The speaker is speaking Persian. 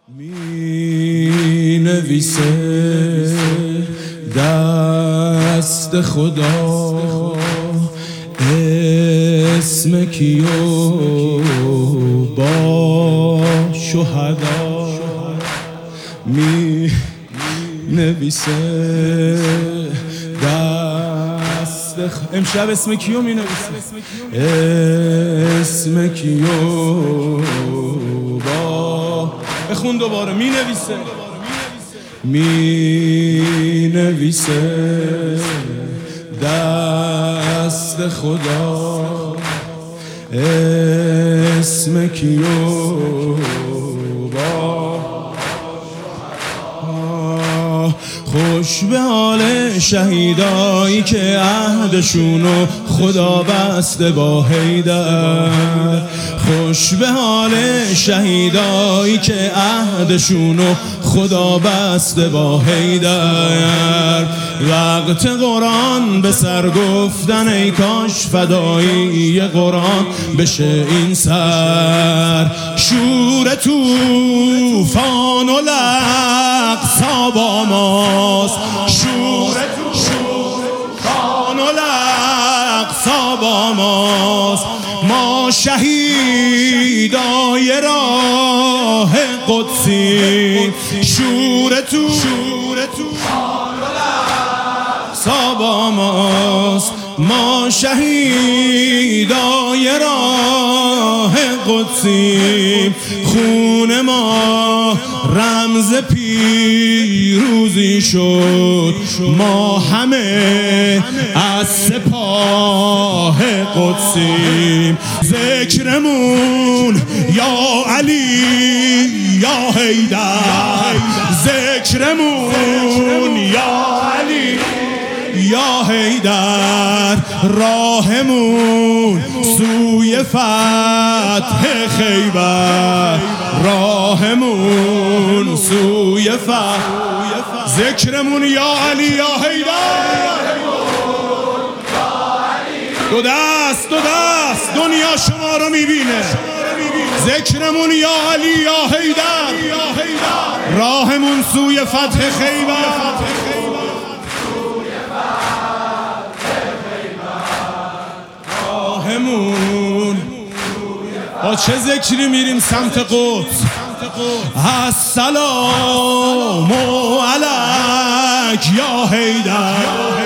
می نویسه دست خدا اسم کیو با شهدا می نویسه دست امشب اسم کیو می نویسه اسم کیو با بخون دوباره می نویسه دست خدا اسم کیو با خوش به حال شهیدایی که عهدشونو خدا بسته با حیدر خوش به حال شهیدایی که عهدشونو خدا بسته با حیدر وقت قرآن به سر گفتن ای کاش فدایی قرآن بشه این سر شور توفان و الاقصی با ماست شور توفان و الاقصی با ماست ما شهیدای راه قدسی شور توفان و الاقصی با ماست ما شهیدای راه قدسی خون ما رمز پیروزی شد ما همه از سپاه قدسیم ذکرمون یا علی یا حیدر ذکرمون یا علی یا حیدر راهمون سوی فتح خیبر راهمون سوی فتح ذکرمون یا علی یا حیدر دو دست دنیا شما رو میبینه ذکرمون یا علی یا حیدر راهمون سوی فتح خیبر با چه ذکری میریم سمت قدس السلام علیک یا حیدر